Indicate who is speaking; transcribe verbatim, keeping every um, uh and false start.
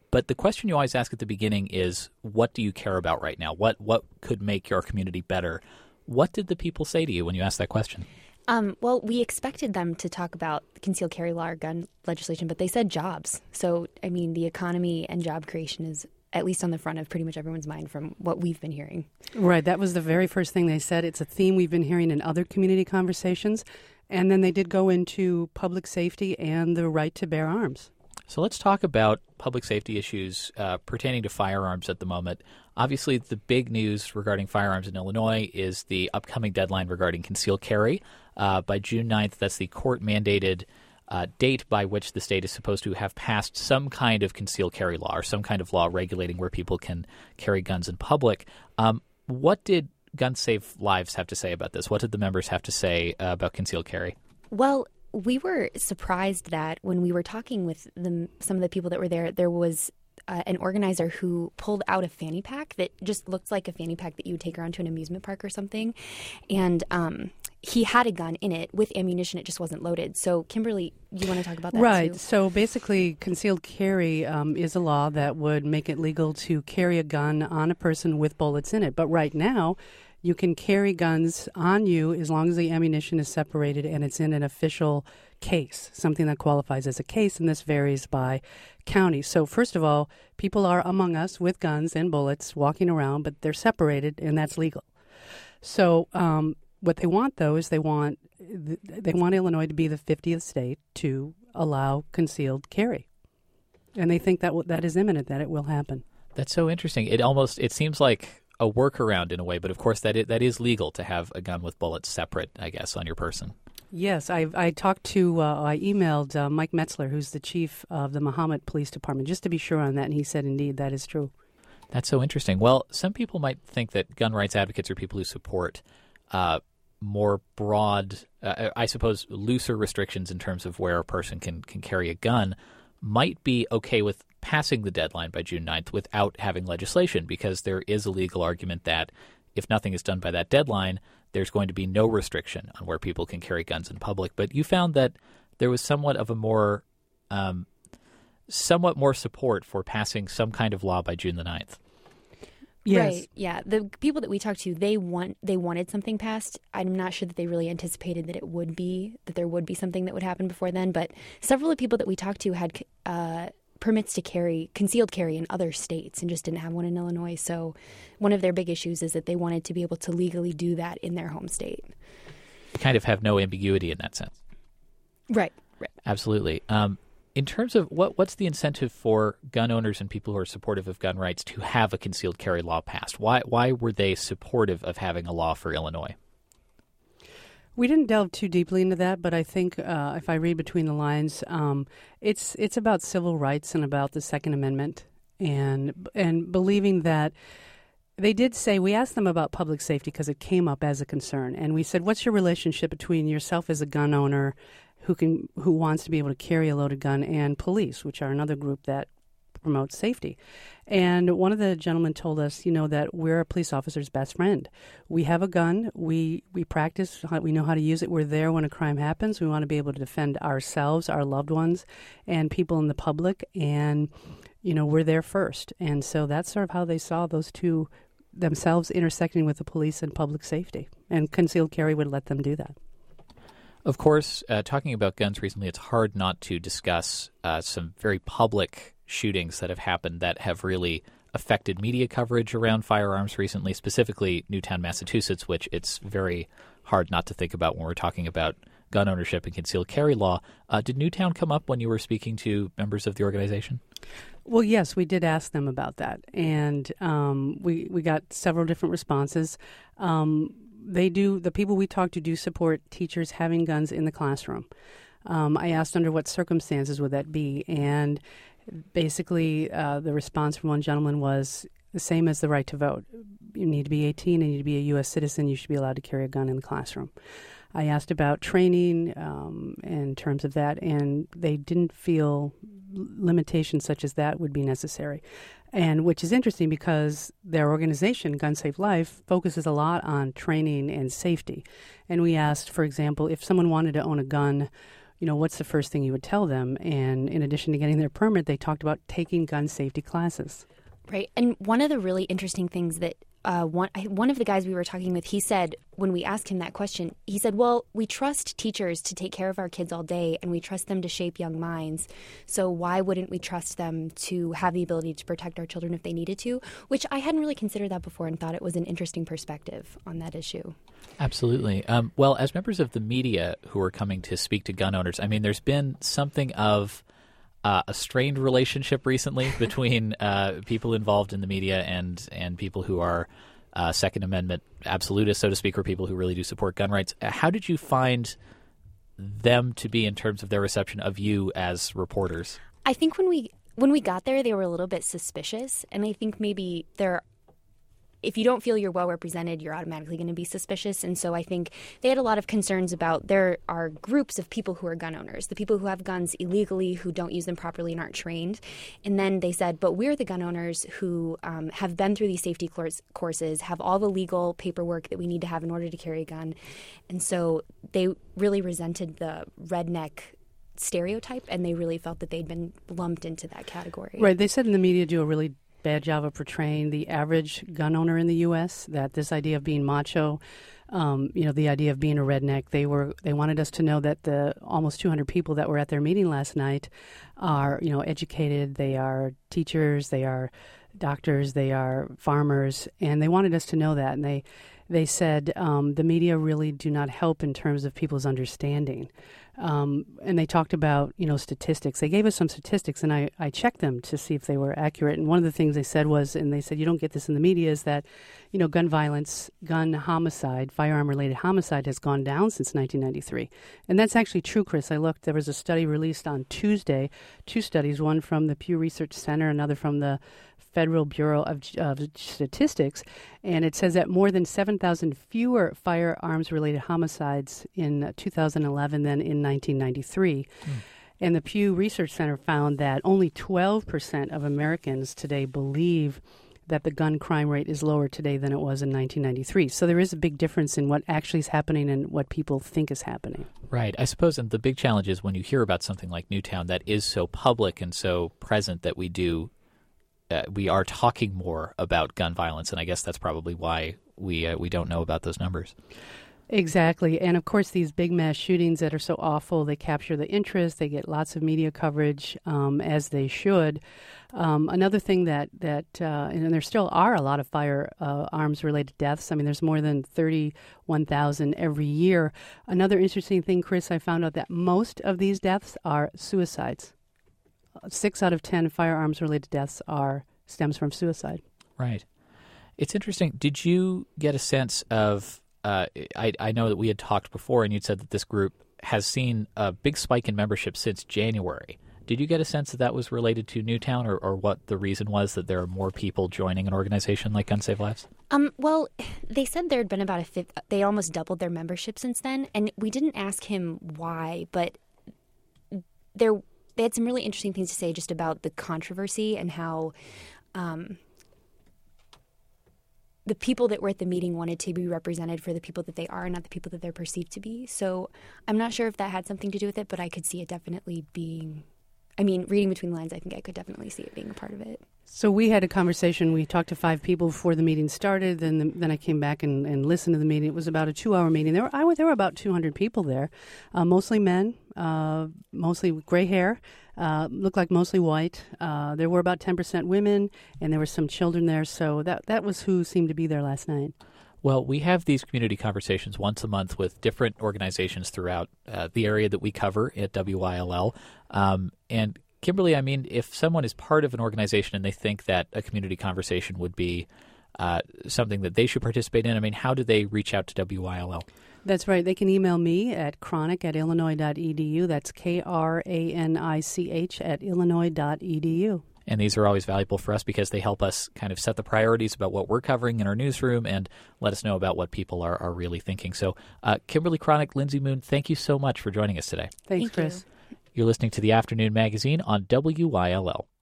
Speaker 1: But the question you always ask at the beginning is, what do you care about right now? What what could make your community better? What did the people say to you when you asked that question?
Speaker 2: Um, well, we expected them to talk about concealed carry law or gun legislation, but they said jobs. So, I mean, the economy and job creation is at least on the front of pretty much everyone's mind from what we've been hearing.
Speaker 3: Right. That was the very first thing they said. It's a theme we've been hearing in other community conversations. And then they did go into public safety and the right to bear arms.
Speaker 1: So let's talk about public safety issues uh, pertaining to firearms at the moment. Obviously, the big news regarding firearms in Illinois is the upcoming deadline regarding concealed carry. Uh, by June ninth, that's the court-mandated uh, date by which the state is supposed to have passed some kind of concealed carry law or some kind of law regulating where people can carry guns in public. Um, what did Gun Save Lives have to say about this? What did the members have to say uh, about concealed carry?
Speaker 2: Well, we were surprised that when we were talking with the, some of the people that were there, there was uh, an organizer who pulled out a fanny pack that just looked like a fanny pack that you would take around to an amusement park or something. And um, he had a gun in it with ammunition. It just wasn't loaded. So, Kimberly, you want to talk about that
Speaker 3: right.
Speaker 2: too?
Speaker 3: So basically, concealed carry um, is a law that would make it legal to carry a gun on a person with bullets in it. But right now, you can carry guns on you as long as the ammunition is separated and it's in an official case, something that qualifies as a case, and this varies by county. So first of all, people are among us with guns and bullets walking around, but they're separated, and that's legal. So um, what they want, though, is they want they want Illinois to be the fiftieth state to allow concealed carry, and they think that w- that is imminent, that it will happen.
Speaker 1: That's so interesting. It almost it seems like a workaround in a way, but of course that is, that is legal to have a gun with bullets separate, I guess, on your person.
Speaker 3: Yes, I I talked to, uh, I emailed uh, Mike Metzler, who's the chief of the Mahomet Police Department, just to be sure on that, and he said, indeed, that is true.
Speaker 1: That's so interesting. Well, some people might think that gun rights advocates are people who support uh, more broad, uh, I suppose, looser restrictions in terms of where a person can, can carry a gun, might be okay with passing the deadline by June ninth without having legislation, because there is a legal argument that if nothing is done by that deadline, there's going to be no restriction on where people can carry guns in public. But you found that there was somewhat of a more, um, somewhat more support for passing some kind of law by June the ninth.
Speaker 3: Yes.
Speaker 2: Right. Yeah. The people that we talked to, they want they wanted something passed. I'm not sure that they really anticipated that it would be that there would be something that would happen before then. But several of the people that we talked to had uh, permits to carry concealed carry in other states and just didn't have one in Illinois. So one of their big issues is that they wanted to be able to legally do that in their home state.
Speaker 1: You kind of have no ambiguity in that sense.
Speaker 2: Right. Right.
Speaker 1: Absolutely. Um, In terms of what what's the incentive for gun owners and people who are supportive of gun rights to have a concealed carry law passed? Why why were they supportive of having a law for Illinois?
Speaker 3: We didn't delve too deeply into that, but I think uh, if I read between the lines, um, it's it's about civil rights and about the Second Amendment, and and believing that they did say, we asked them about public safety because it came up as a concern, and we said, what's your relationship between yourself as a gun owner who can who wants to be able to carry a loaded gun and police, which are another group that promotes safety. And one of the gentlemen told us, you know, that we're a police officer's best friend. We have a gun. We we practice. We know how to use it. We're there when a crime happens. We want to be able to defend ourselves, our loved ones, and people in the public. And, you know, we're there first. And so that's sort of how they saw those two themselves intersecting with the police and public safety. And concealed carry would let them do that.
Speaker 1: Of course, uh, talking about guns recently, it's hard not to discuss uh, some very public shootings that have happened that have really affected media coverage around firearms recently, specifically Newtown, Massachusetts, which it's very hard not to think about when we're talking about gun ownership and concealed carry law. Uh, did Newtown come up when you were speaking to members of the organization?
Speaker 3: Well, yes, we did ask them about that, and um, we, we got several different responses. Um They do, the people we talk to do support teachers having guns in the classroom. Um, I asked under what circumstances would that be, and basically uh, the response from one gentleman was the same as the right to vote. You need to be eighteen and you need to be a U S citizen. You should be allowed to carry a gun in the classroom. I asked about training um, in terms of that, and they didn't feel limitations such as that would be necessary. And which is interesting because their organization, Gun Save Life, focuses a lot on training and safety. And we asked, for example, if someone wanted to own a gun, you know, what's the first thing you would tell them? And in addition to getting their permit, they talked about taking gun safety classes.
Speaker 2: Right. And one of the really interesting things that uh, one one of the guys we were talking with, he said, when we asked him that question, he said, well, we trust teachers to take care of our kids all day, and we trust them to shape young minds. So why wouldn't we trust them to have the ability to protect our children if they needed to? Which I hadn't really considered that before and thought it was an interesting perspective on that issue.
Speaker 1: Absolutely. Um, well, as members of the media who are coming to speak to gun owners, I mean, there's been something of Uh, a strained relationship recently between uh, people involved in the media and and people who are uh, Second Amendment absolutists, so to speak, or people who really do support gun rights. How did you find them to be in terms of their reception of you as reporters?
Speaker 2: I think when we when we got there, they were a little bit suspicious, and I think maybe they're if you don't feel you're well represented, you're automatically going to be suspicious. And so I think they had a lot of concerns about there are groups of people who are gun owners, the people who have guns illegally, who don't use them properly and aren't trained. And then they said, but we're the gun owners who um, have been through these safety course, courses, have all the legal paperwork that we need to have in order to carry a gun. And so they really resented the redneck stereotype, and they really felt that they'd been lumped into that category.
Speaker 3: Right. They said in the media do a really bad job of portraying the average gun owner in the U S, that this idea of being macho, um, you know, the idea of being a redneck, they were they wanted us to know that the almost two hundred people that were at their meeting last night are, you know, educated, they are teachers, they are doctors, they are farmers, and they wanted us to know that. And they they said um, the media really do not help in terms of people's understanding. Um, and they talked about, you know, statistics. They gave us some statistics, and I, I checked them to see if they were accurate. And one of the things they said was, and they said, you don't get this in the media, is that, you know, gun violence, gun homicide, firearm-related homicide has gone down since nineteen ninety-three. And that's actually true, Chris. I looked. There was a study released on Tuesday, two studies, one from the Pew Research Center, another from the Federal Bureau of, of Statistics, and it says that more than seven thousand fewer firearms-related homicides in two thousand eleven than in nineteen ninety-three. Mm. And the Pew Research Center found that only twelve percent of Americans today believe that the gun crime rate is lower today than it was in nineteen ninety-three. So there is a big difference in what actually is happening and what people think is happening.
Speaker 1: Right. I suppose, and the big challenge is when you hear about something like Newtown that is so public and so present that we do Uh, we are talking more about gun violence, and I guess that's probably why we uh, we don't know about those numbers.
Speaker 3: Exactly. And, of course, these big mass shootings that are so awful, they capture the interest. They get lots of media coverage, um, as they should. Um, another thing that, that uh, and there still are a lot of firearms-related deaths. I mean, there's more than thirty-one thousand every year. Another interesting thing, Chris, I found out that most of these deaths are suicides. Six out of ten firearms-related deaths are stems from suicide.
Speaker 1: Right. It's interesting. Did you get a sense of, uh, I, I know that we had talked before, and you'd said that this group has seen a big spike in membership since January. Did you get a sense that that was related to Newtown, or, or what the reason was that there are more people joining an organization like Gun Save Lives?
Speaker 2: Um, well, they said there had been about a fifth, they almost doubled their membership since then, and we didn't ask him why, but there They had some really interesting things to say just about the controversy and how um, the people that were at the meeting wanted to be represented for the people that they are, not the people that they're perceived to be. So I'm not sure if that had something to do with it, but I could see it definitely being, I mean, reading between the lines, I think I could definitely see it being a part of it.
Speaker 3: So we had a conversation. We talked to five people before the meeting started. Then the, then I came back and, and listened to the meeting. It was about a two-hour meeting. There were I, there were about two hundred people there, uh, mostly men, uh, mostly with gray hair, uh, looked like mostly white. Uh, there were about ten percent women, and there were some children there. So that that was who seemed to be there last night.
Speaker 1: Well, we have these community conversations once a month with different organizations throughout uh, the area that we cover at W I L L, um, and Kimberly, I mean, if someone is part of an organization and they think that a community conversation would be uh, something that they should participate in, I mean, how do they reach out to W I L L?
Speaker 3: That's right. They can email me at kranic at illinois dot e d u. That's K R A N I C H at illinois dot e d u.
Speaker 1: And these are always valuable for us because they help us kind of set the priorities about what we're covering in our newsroom and let us know about what people are, are really thinking. So, uh, Kimberly Kranic, Lindsay Moon, thank you so much for joining us today.
Speaker 3: Thanks,
Speaker 2: Thank
Speaker 3: Chris.
Speaker 2: you.
Speaker 1: You're listening to the Afternoon Magazine on W I L L.